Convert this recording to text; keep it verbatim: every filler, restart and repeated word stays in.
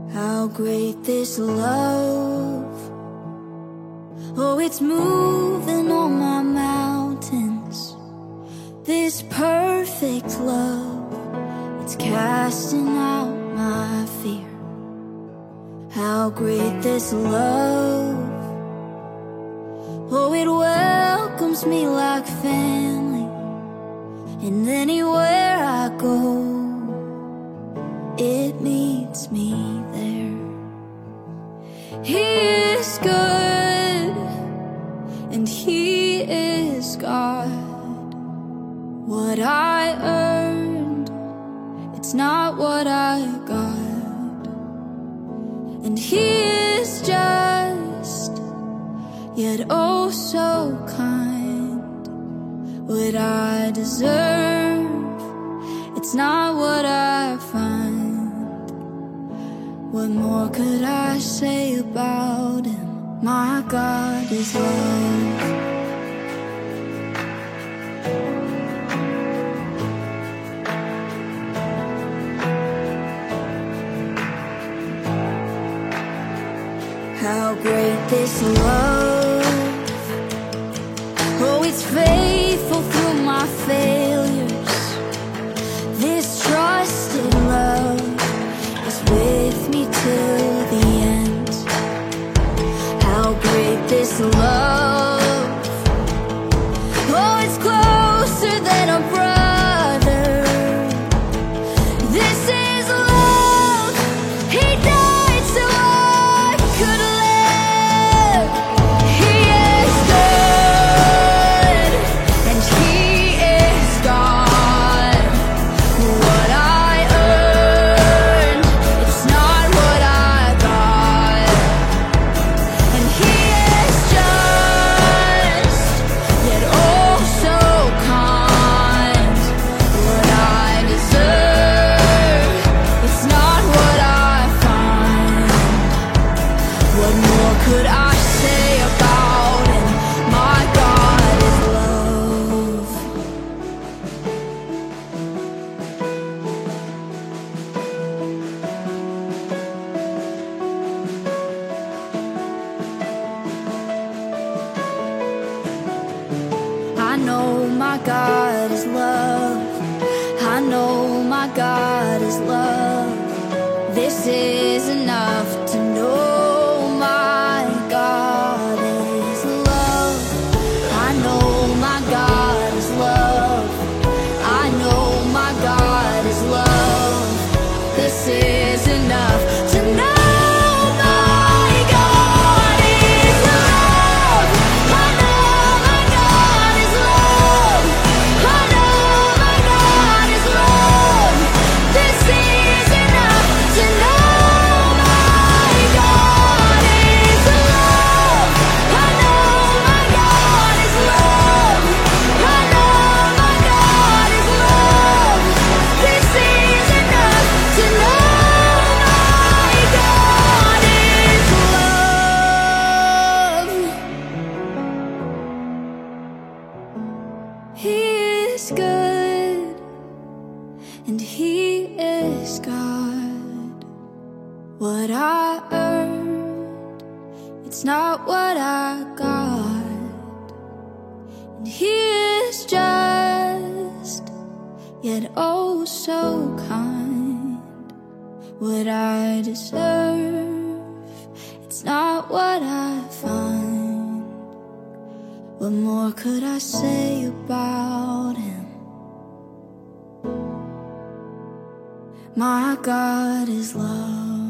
How great this love. Oh, it's moving all my mountains. This perfect love, it's casting out my fear. How great this love. Oh, it welcomes me like family. And anywhere I go, it meets me there. He is good, and He is God. What I earned, it's not what I got. And He is just, yet oh so kind. What I deserve, it's not what I find. What more could I say about Him? My God is love. How great this love. Oh, it's faithful through my failures. This trusted love is with me till the end. How great this love. Oh, it's closer than a brother. This is love. He died so I could live. He is good, and He is God. What I earned, it's not what I got. And He is just, yet oh so kind. What I deserve, it's not what I find. What more could I say about Him? My God is love. I know my God is love. I know my God is love. This is enough to know my God is love. I know my God is love. I know my God is love. This is enough to know my God is love. I know my God is love. I know my God is love. This is enough to know my God is love. I know my God is love. I know my God is love. This is enough to know my God is love. He is good, and He is God. What I earned, it's not what I got. And He is just, yet oh so kind. What I deserve, it's not what I find. What more could I say about Him? My God is love.